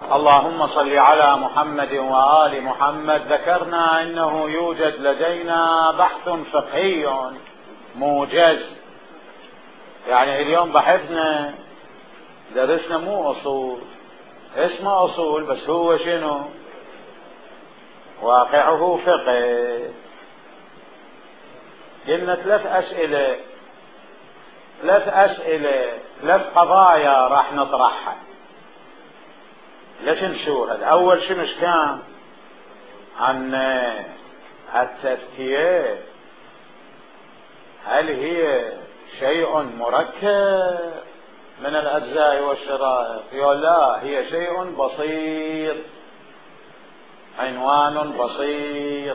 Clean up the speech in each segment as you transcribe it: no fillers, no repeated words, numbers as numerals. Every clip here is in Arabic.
اللهم صل على محمد وآل محمد. ذكرنا أنه يوجد لدينا بحث فقهي موجز، يعني اليوم بحثنا درسنا مو أصول، اسمه أصول بس هو شنو؟ واقعه فقه. قلنا ثلاث أسئلة ثلاث قضايا راح نطرحها. ليش نشوهد؟ أول شنو كان عن التزكية، هل هي شيء مركب من الأجزاء والشرائط يقول لا، هي شيء بسيط، عنوان بسيط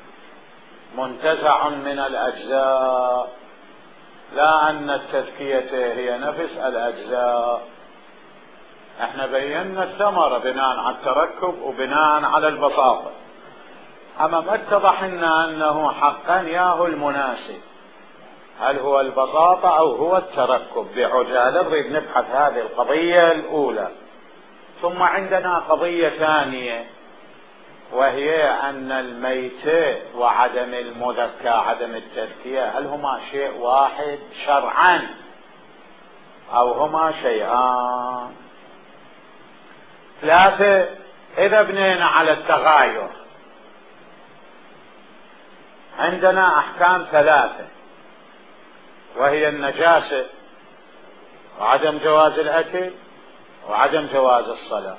منتزع من الأجزاء، لا أن التزكية هي نفس الأجزاء. احنا بينا الثمرة بناء على التركب وبناء على البساطة. اما ما اتضح لنا انه حقا ياهو المناسب، هل هو البساطة او هو التركب؟ بعجالة نريد نبحث هذه القضية الاولى. ثم عندنا قضية ثانية، وهي ان الميت وعدم المذكى عدم التزكية هل هما شيء واحد شرعا او هما شيئان؟ ثلاثة، إذا بنينا على التغاير عندنا أحكام ثلاثة، وهي النجاسة وعدم جواز الأكل وعدم جواز الصلاة.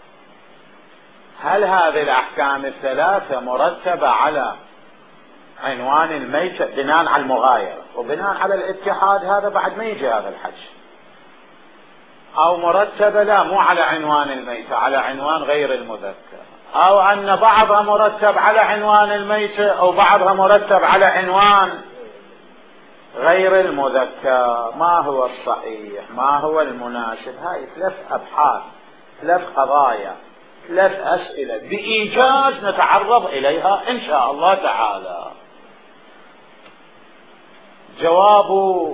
هل هذه الأحكام الثلاثة مرتبة على عنوان الميت بناء على المغايرة وبناء على الاتحاد؟ هذا بعد ما يجي هذا الحج. او مرتبة لا، مو على عنوان الميت، على عنوان غير المذكر، او ان بعضها مرتب على عنوان الميت او بعضها مرتب على عنوان غير المذكر. ما هو الصحيح؟ ما هو المناسب؟ هاي ثلاث ابحاث، ثلاث قضايا، ثلاث اسئلة بايجاز نتعرض اليها ان شاء الله تعالى. جواب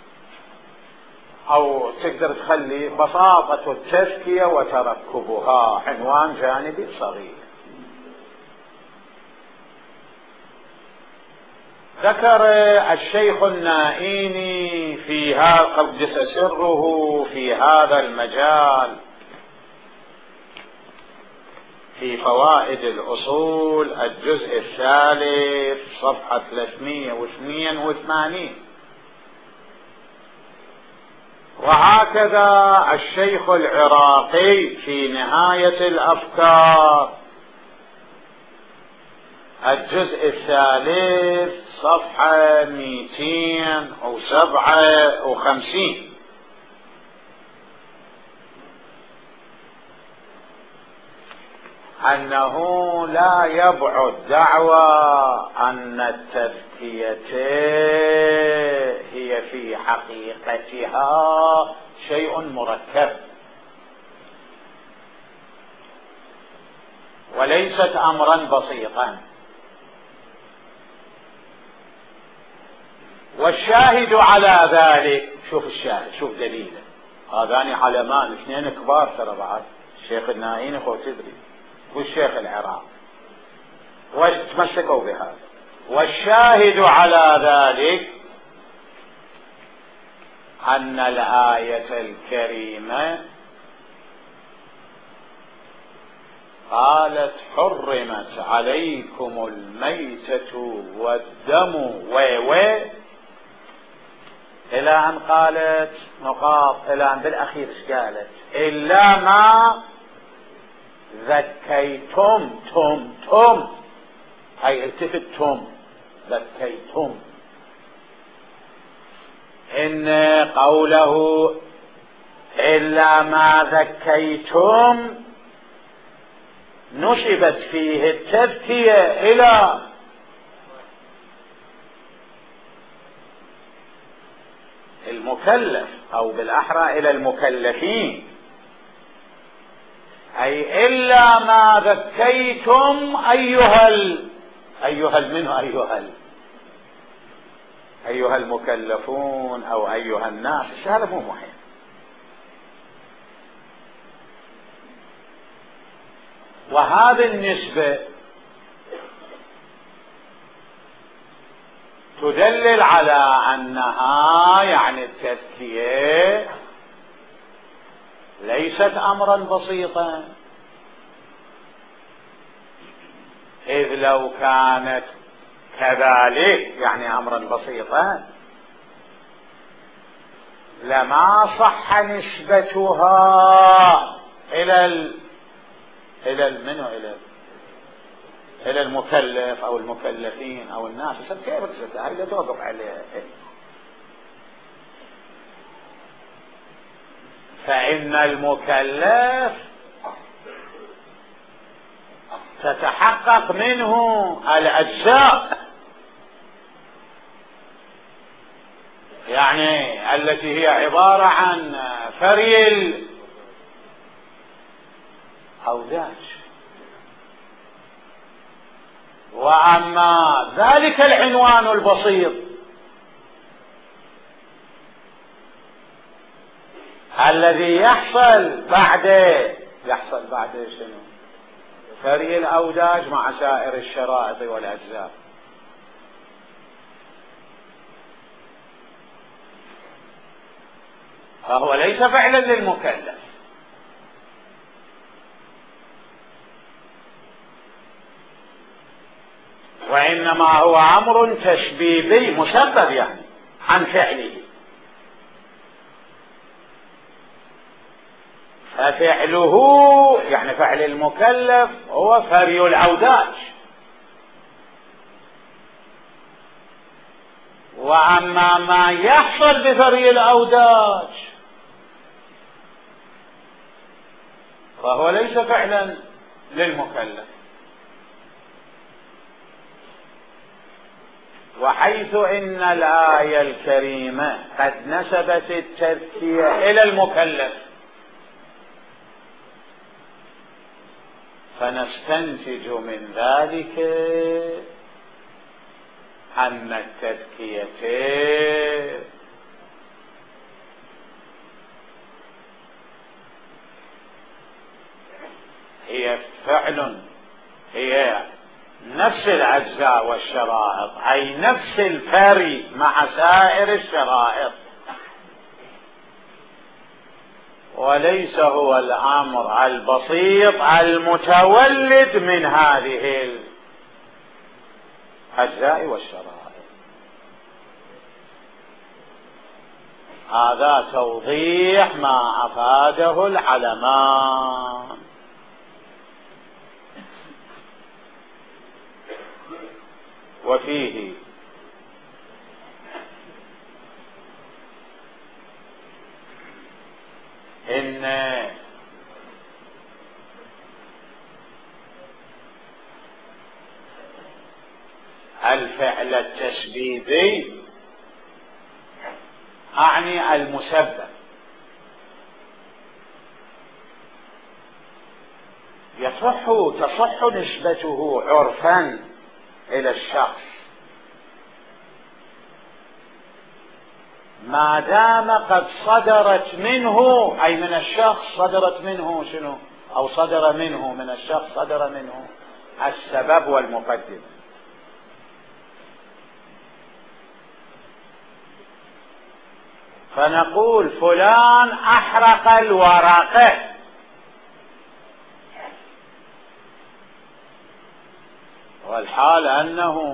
او تقدر تخلي بساطة التزكية وتركبها عنوان جانبي صغير. ذكر الشيخ النائيني في هذا قدس سره في هذا المجال في فوائد الأصول الجزء الثالث صفحة 382. وهكذا الشيخ العراقي في نهاية الأفكار الجزء الثالث صفحة 257 أنه لا يبعد دعوى أن التزكية هي في حقيقتها شيء مركب وليست أمرا بسيطا. والشاهد على ذلك، شوف الشاهد، شوف دليله، هذان علمان اثنين كبار ترى بعد، الشيخ النائيني خو تدري والشيخ العراقي وتمسكوا بهذا. والشاهد على ذلك أن الآية الكريمة قالت حرمت عليكم الميتة والدم إلى أن قالت نقاط، إلى أن بالأخير إيش قالت؟ إلا ما ذكيتم. تم هاي التفتم، ذكيتم. إن قوله إلا ما ذكيتم نسبت فيه التذكية إلى المكلف أو بالأحرى إلى المكلفين، أي إلا ما ذكيتم أيها المكلفون أو أيها الناس. هذا مو مهم. وهذه النسبة تدلل على أنها يعني التزكية ليست أمرا بسيطا، إذ لو كانت كذلك يعني أمرا بسيطا لما صح نسبتها إلى المكلف أو المكلفين أو الناس. كيف هي توقف عليها؟ فإن المكلف تتحقق منه الأجزاء، يعني التي هي عبارة عن فري الأوداج. وأما ذلك العنوان البسيط الذي يحصل بعد شنو؟ فري الأوداج مع سائر الشرائط والأجزاء. فهو ليس فعلا للمكلف، وإنما هو أمر تشبيبي مسبب يعني عن فعله. ففعله يعني فعل المكلف هو فري الأوداج، وأما ما يحصل بفري الأوداج فهو ليس فعلا للمكلف. وحيث إن الآية الكريمة قد نسبت التزكية إلى المكلف، فنستنتج من ذلك أن التزكية هي فعل، هي نفس الأجزاء والشرائط، أي نفس الفري مع سائر الشرائط، وليس هو الأمر البسيط المتولد من هذه الأجزاء والشرائط. هذا توضيح ما أفاده العلماء. وفيه إن الفعل التشبيبي أعني المسبب تصح نسبته عرفا إلى الشخص ما دام قد صدرت منه، أي من الشخص صدرت منه شنو؟ أو صدر منه من الشخص صدر منه السبب والمقدمة. فنقول فلان أحرق الورقة، والحال أنه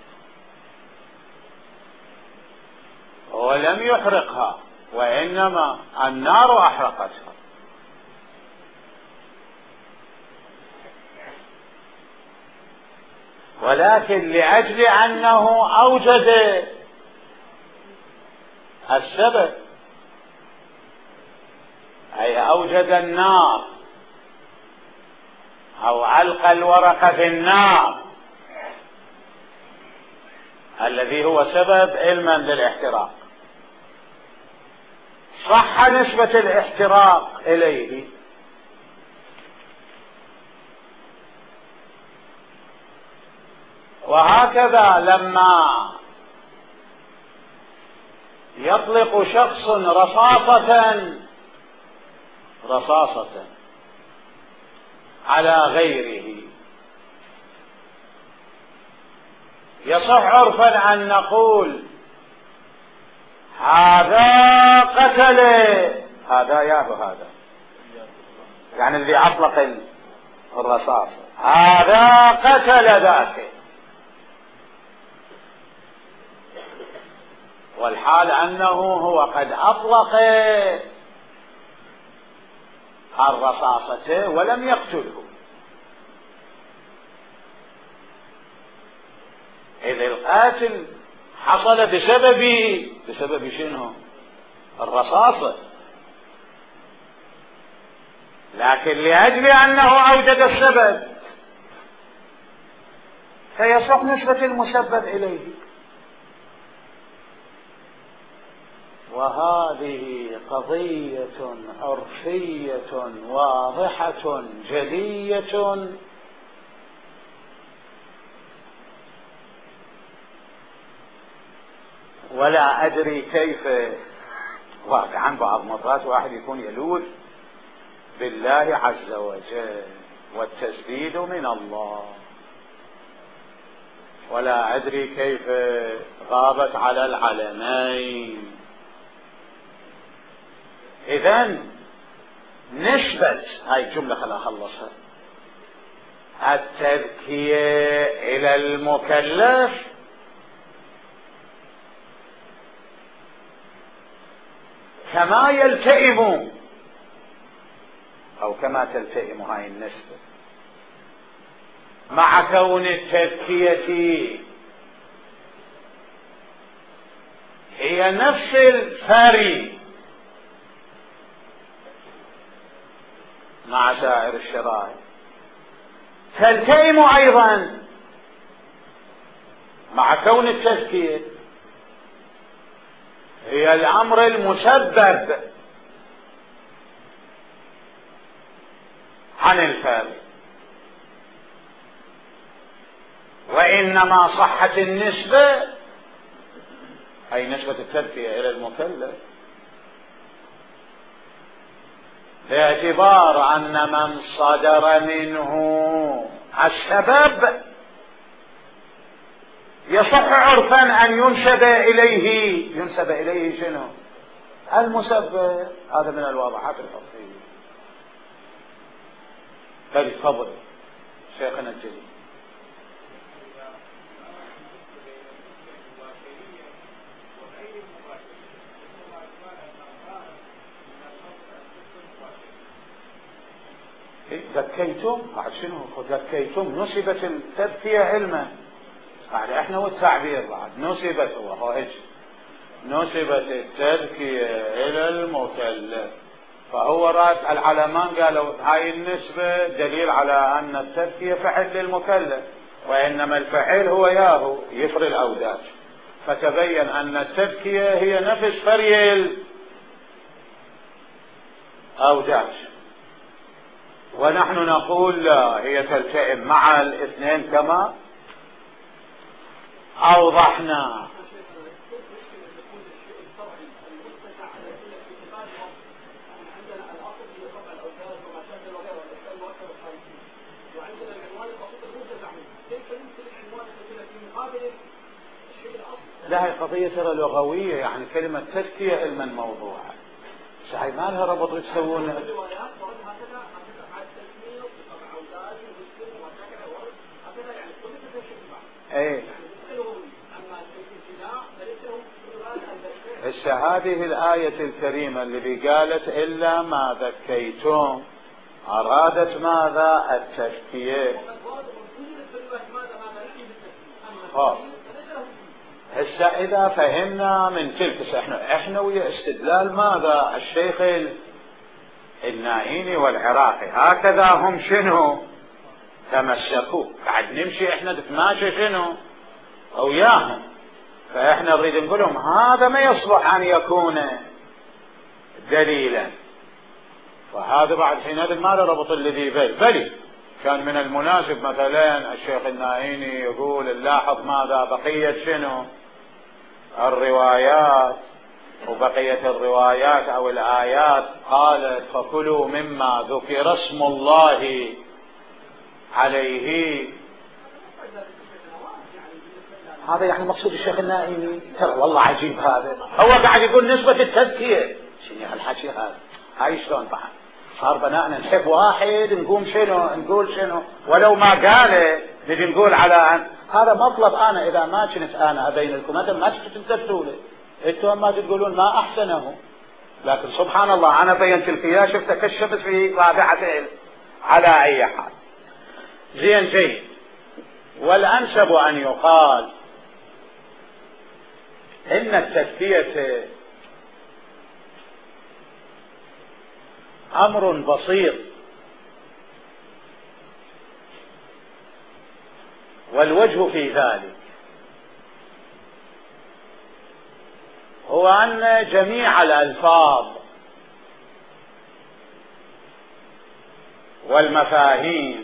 ولم يحرقها، وإنما النار أحرقتها. ولكن لأجل أنه أوجد السبب، أي أوجد النار أو ألقى الورقة في النار الذي هو سبب علما للاحتراق، صح نسبة الاحتراق إليه. وهكذا لما يطلق شخص رصاصة على غيره. يصح عرفا أن نقول هذا قتل هذا ياهو هذا، يعني اللي أطلق الرصاص، هذا قتل ذاك، والحال أنه هو قد أطلق الرصاصة ولم يقتله، إذ القاتل حصل بسبب شنو؟ الرصاصة، لكن لأجل أنه أوجد السبب فيصح نسبة المسبب إليه. وهذه قضية عرفية واضحة جلية ولا أدري كيف واقعا بعض مرات واحد يكون يلوذ بالله عز وجل والتسديد من الله، ولا أدري كيف غابت على العلمين. إذن نسبة هاي الجملة خلها أخلصها، التذكية إلى المكلف كما يلتئم أو كما تلتئم هاي النسبة مع كون التذكية هي نفس الفري مع سائر الشرائع، تلتئم أيضا مع كون التذكية هي الأمر المسبب عن الفعل، وإنما صحت النسبة أي نسبة التذكية إلى المكلف باعتبار أن من صدر منه السبب يصح عرفا أن ينسب إليه شنو؟ المسبب. هذا من الواضحات الفقهية. فليتفضل شيخنا الجليل. ذكيتم بعد شنو؟ ذكيتم نسبت التذكية علما بعد احنا والتعبير بعد نسبت وهو هيك نسبت التذكية الى المكلف، فهو راد العلمان قالوا هاي النسبة دليل على ان التذكية فعل للمكلف، وانما الفعل هو ياهو يفري الاوداج، فتبين ان التذكية هي نفس فري الاوداج، ونحن نقول لا، هي تلتئم مع الاثنين كما أوضحنا. لا هي قضية ترى لغوية، يعني كلمة تذكية علما موضوعة صحيح ما لها ربط تسوون ايه. هذه الآية الكريمة اللي قالت إلا ما ذكيتم أرادت ماذا؟ التذكية. هسه إذا فهمنا من تلك احنا ويا استدلال ماذا؟ الشيخ النائيني والعراقي هكذا هم شنو تمسكوا، بعد نمشي احنا نتماشى شنو وياهم، فاحنا نريد نقول لهم هذا ما يصلح ان يكون دليلا، فهذا بعد حينئذ ما له ربط الذي بل كان من المناسب مثلا الشيخ النائيني يقول نلاحظ ماذا بقية شنو الروايات، وبقية الروايات او الآيات قالت فكلوا مما ذكر اسم الله عليه. هذا يعني مقصود الشيخ النائمي. ترى والله عجيب هذا، هو قاعد يقول نسبة التزكية. شنو هالحكي هذا؟ هاي شلون بعد صار بناءنا نحب واحد نقوم شنو نقول شنو ولو ما قاله نجي نقول على هذا مطلب. انا اذا ما كنت انا ابين لكم هذا ما تنتبهوا له، انتم ما تقولون ما احسنه، لكن سبحان الله انا بينت لك اياه شفته كالشمس في رابعته. على اي حال زين جيد. والانسب ان يقال ان التزكية امر بسيط، والوجه في ذلك هو ان جميع الالفاظ والمفاهيم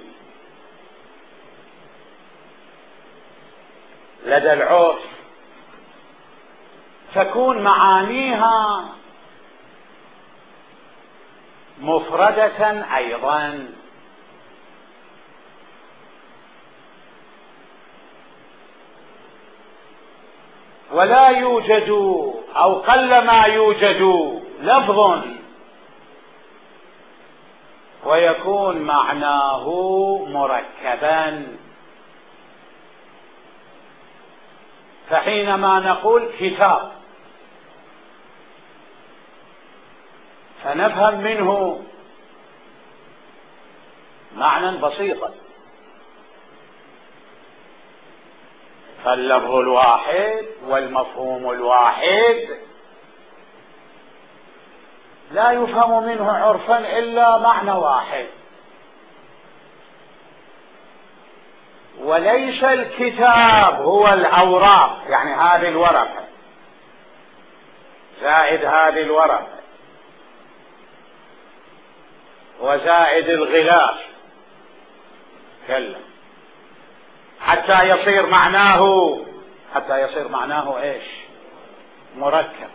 لدى العرف تكون معانيها مفردة ايضا، ولا يوجد او قلما يوجد لفظ ويكون معناه مركبا. فحينما نقول كتاب فنفهم منه معنى بسيطا، فاللفظ الواحد والمفهوم الواحد لا يفهم منه عرفا إلا معنى واحد. وليس الكتاب هو الأوراق، يعني هذه الورقة زائد هذه الورقة وزائد الغلاف كلا حتى يصير معناه ايش؟ مركب.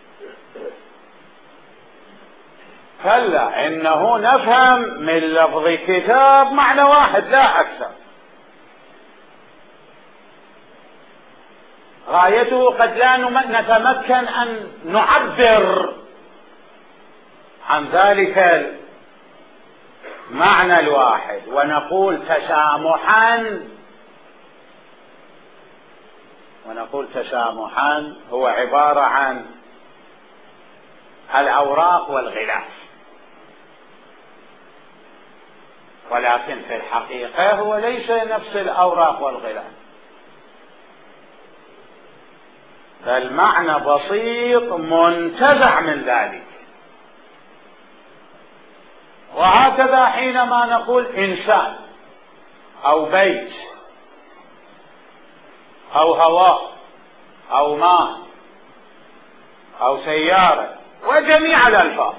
كلا انه نفهم من لفظ كتاب معنى واحد لا اكثر، غايته قد لا نتمكن ان نعبر عن ذلك المعنى الواحد ونقول تسامحا هو عبارة عن الأوراق والغلاف، ولكن في الحقيقة هو ليس نفس الأوراق والغلاف، بل معنى بسيط منتزع من ذلك. وهكذا حينما نقول إنسان أو بيت أو هواء أو ماء أو سيارة وجميع الألفاظ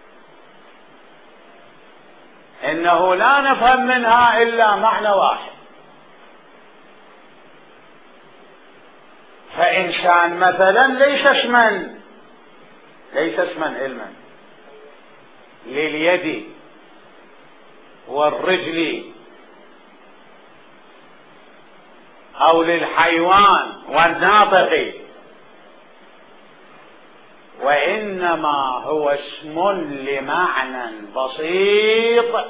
إنه لا نفهم منها إلا معنى واحد. فإنسان مثلا ليس اسما علما لليد والرجل أو للحيوان والناطق، وإنما هو اسم لمعنى بسيط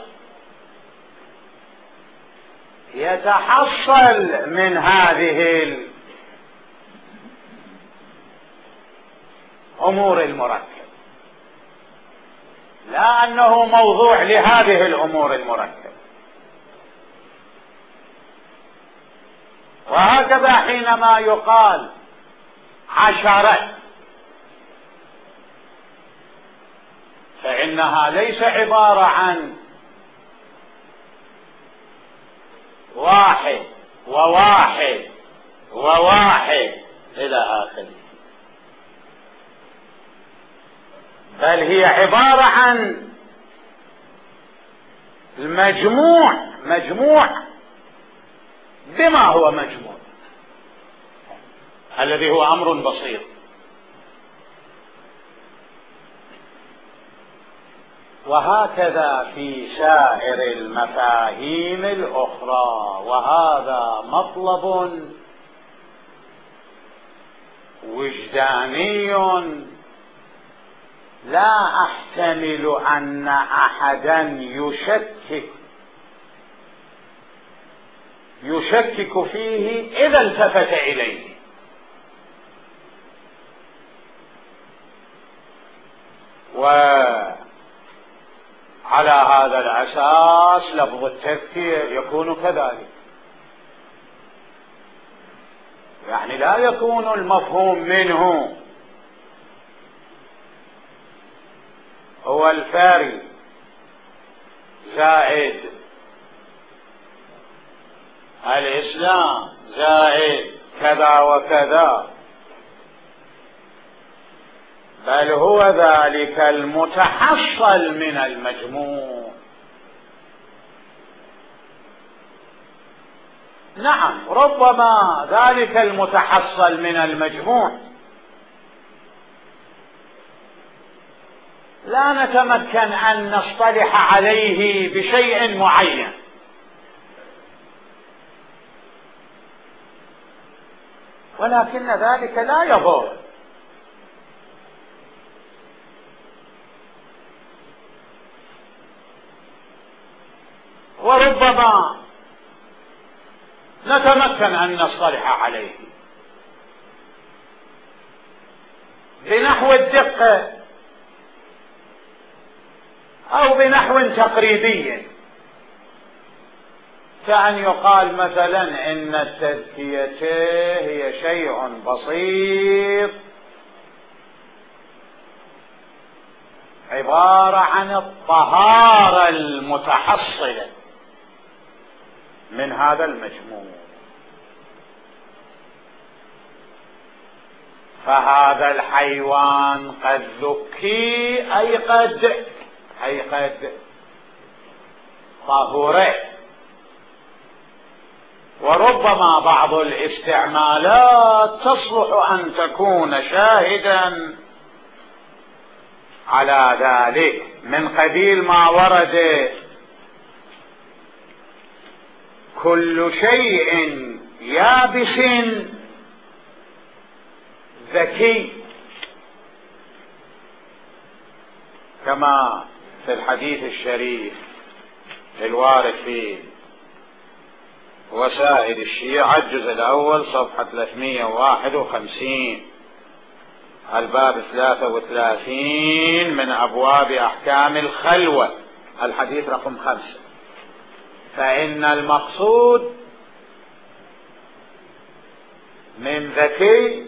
يتحصل من هذه الأمور المركبة، لا أنه موضوع لهذه الأمور المركبة. وهكذا حينما يقال عشرة فإنها ليس عبارة عن واحد وواحد وواحد إلى آخره، بل هي عبارة عن مجموع بما هو مجموع الذي هو أمر بسيط. وهكذا في سائر المفاهيم الأخرى. وهذا مطلب وجداني لا أحتمل أن أحدا يشكك فيه إذا التفت إليه. وعلى هذا الأساس لفظ التذكير يكون كذلك، يعني لا يكون المفهوم منه هو الفاري زائد الإسلام زائد كذا وكذا، بل هو ذلك المتحصل من المجموع. نعم، ربما ذلك المتحصل من المجموع لا نتمكن أن نصطلح عليه بشيء معين، ولكن ذلك لا يضر. وربما نتمكن أن نصطلح عليه بنحو الدقة أو بنحو تقريبي، كأن يقال مثلا إن التزكية هي شيء بسيط عبارة عن الطهارة المتحصلة من هذا المجموع، فهذا الحيوان قد ذكي أي قد طهر. وربما بعض الاستعمالات تصلح أن تكون شاهدا على ذلك، من قبيل ما ورد كل شيء يابس ذكي، كما في الحديث الشريف الوارد في وسائل الشيعة الجزء الأول صفحة 351 الباب 33 من أبواب أحكام الخلوة الحديث رقم 5. فإن المقصود من ذكي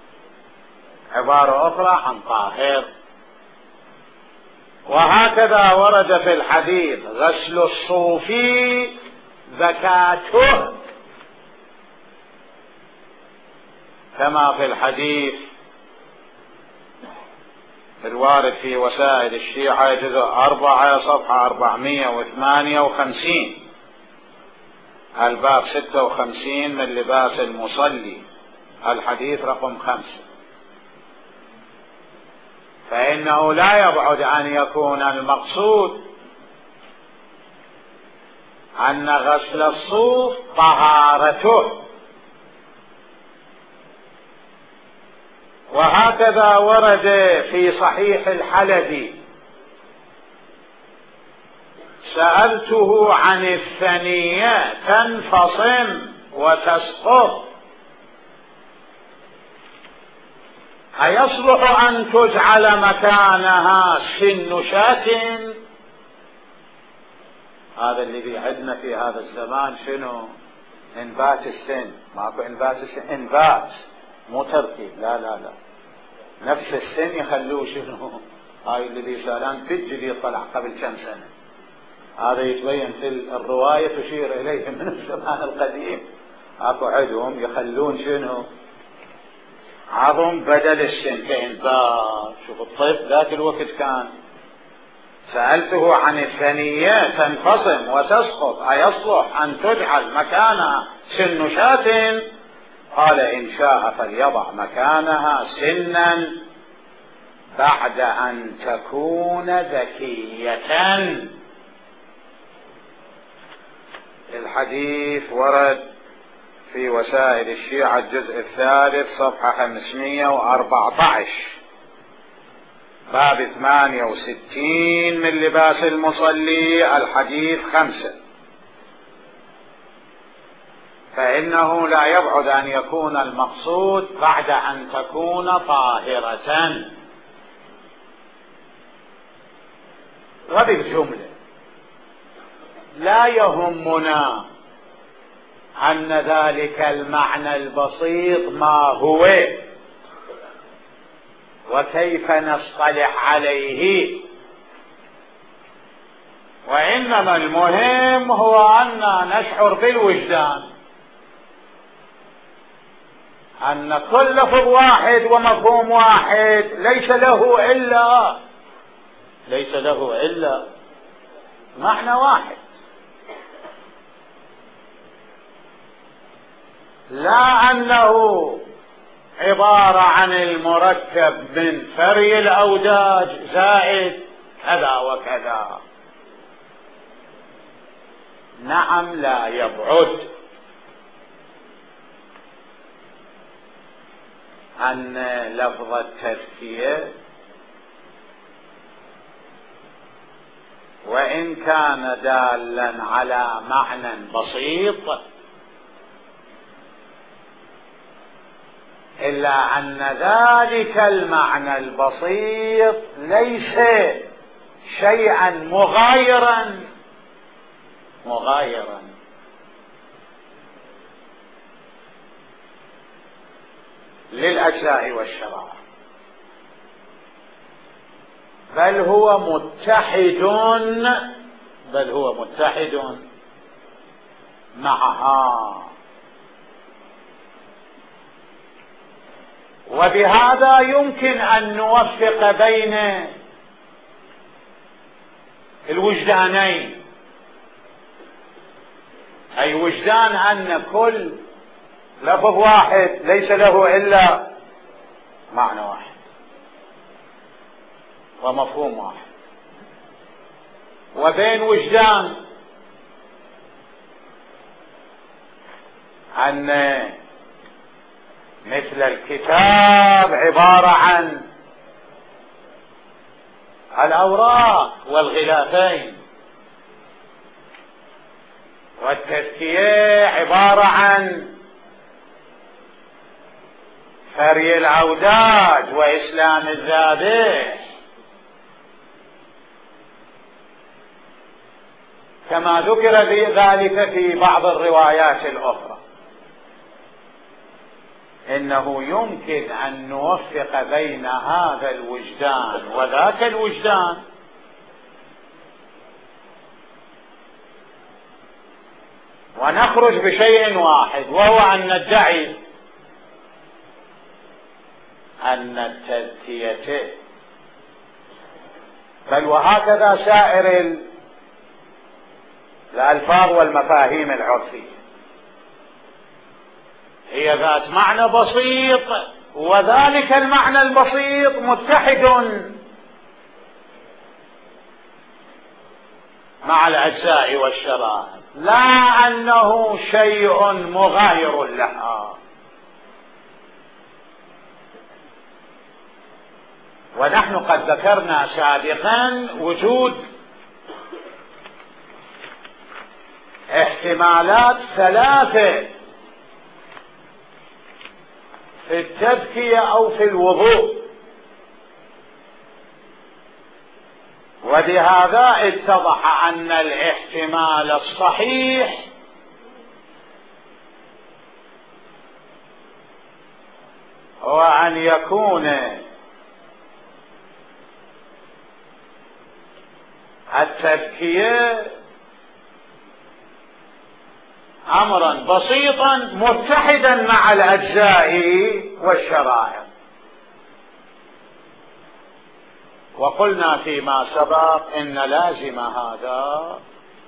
عبارة أخرى عن طاهر. وهكذا ورد في الحديث غسل الصوفي زكاته، كما في الحديث الوارد في وسائل الشيعة جزء 4 صفحة 458 الباب 56 من لباس المصلي الحديث رقم 5. فإنه لا يبعد أن يكون المقصود أن غسل الصوف طهارته. وهكذا ورد في صحيح الحلبي سألته عن الثنية تنفصم وتسقط أيصلح أن تجعل مكانها سن شاة؟ هذا الذي عندنا في هذا الزمان شنو؟ انبات السن. ماكو انبات السن، انبات مو تركيب، لا لا لا، نفس السن يخلوه شنو؟ هاي الذي سالان في الجديد طلع قبل كم سنة، هذا يتبين في الرواية تشير إليه من الزمان القديم. اكو عندهم يخلون شنو؟ عظم بدل السن كإنبات. شوف الطب ذاك الوقت كان. سألته عن الثنية تنفصم وتسقط أيصلح أن تجعل مكانها سن شاة؟ قال إن شاء فليضع مكانها سنا بعد أن تكون ذكية. الحديث ورد في وسائل الشيعة الجزء 3 صفحة 514 باب 68 من لباس المصلي الحديث 5. فإنه لا يبعد أن يكون المقصود بعد أن تكون طاهرة. وبالجملة لا يهمنا أن ذلك المعنى البسيط ما هو وكيف نصطلح عليه، وإنما المهم هو أن نشعر بالوجدان أن كل لفظ واحد ومفهوم واحد ليس له إلا معنى واحد، لا أنه عبارة عن المركب من فري الأوداج زائد كذا وكذا. نعم، لا يبعد أن لفظ التزكية وإن كان دالا على معنى بسيط إلا أن ذلك المعنى البسيط ليس شيئا مغايرا للأجزاء والشرائع، بل هو متحد معها. وبهذا يمكن أن نوفق بين الوجدانين، أي وجدان أن كل لفظ واحد ليس له إلا معنى واحد ومفهوم واحد، وبين وجدان أن مثل الكتاب عبارة عن الأوراق والغلافين، والتزكية عبارة عن فري الأوداج وإسلام الذابح، كما ذكر ذلك في بعض الروايات الأخرى. إنه يمكن أن نوفق بين هذا الوجدان وذاك الوجدان، ونخرج بشيء واحد، وهو أن ندعي أن التزكية، بل وهكذا سائر الألفاظ والمفاهيم العرفية، هي ذات معنى بسيط، وذلك المعنى البسيط متحد مع الأجزاء والشرائع، لا أنه شيء مغاير لها. ونحن قد ذكرنا سابقا وجود احتمالات 3 في التزكية أو في الوضوء، وبهذا اتضح أن الاحتمال الصحيح هو أن يكون التزكية أمرا بسيطا متحدا مع الأجزاء والشرائع. وقلنا فيما سبق إن لازم هذا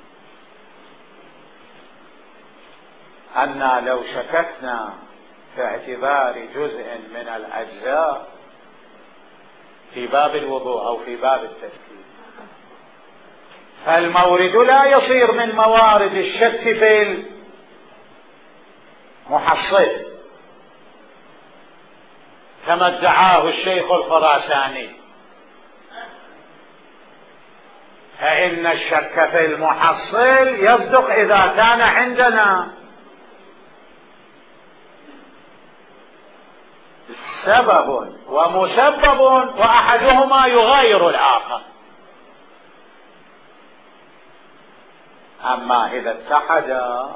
أن لو شككنا في اعتبار جزء من الأجزاء في باب الوضوء أو في باب التذكير. فالمورد لا يصير من موارد الشك في المحصل كما ادعاه الشيخ الخراساني، فإن الشك في المحصل يصدق إذا كان عندنا سبب ومسبب وأحدهما يغاير الآخر. أما إذا اتحدا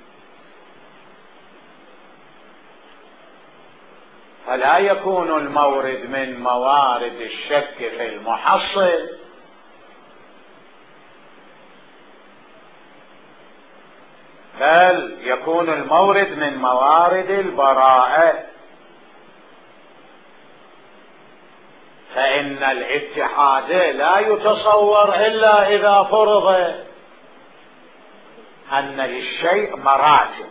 فلا يكون المورد من موارد الشك في المحصل، بل يكون المورد من موارد البراءة، فإن الاتحاد لا يتصور إلا إذا فرض أن للشيء مراتب.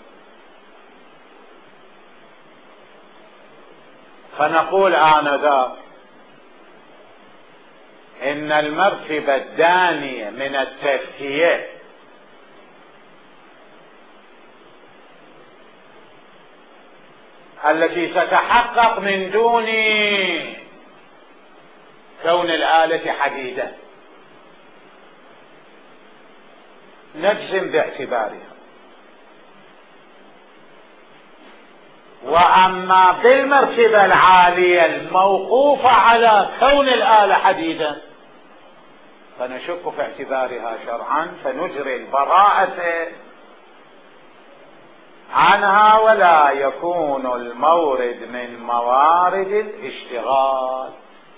فنقول آنذاك إن المرتبة الدانية من التزكية التي تتحقق من دون كون الآلة حديدة نجزم باعتبارها، وأما بالمرتبة العالية الموقوفة على كون الآلة حديدة فنشك في اعتبارها شرعا، فنجري البراءة عنها، ولا يكون المورد من موارد الاشتغال.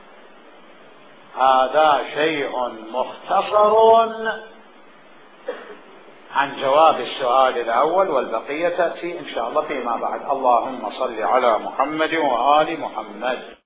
هذا شيء مختصر عن جواب السؤال الأول، والبقية تأتي إن شاء الله فيما بعد. اللهم صل على محمد وآل محمد.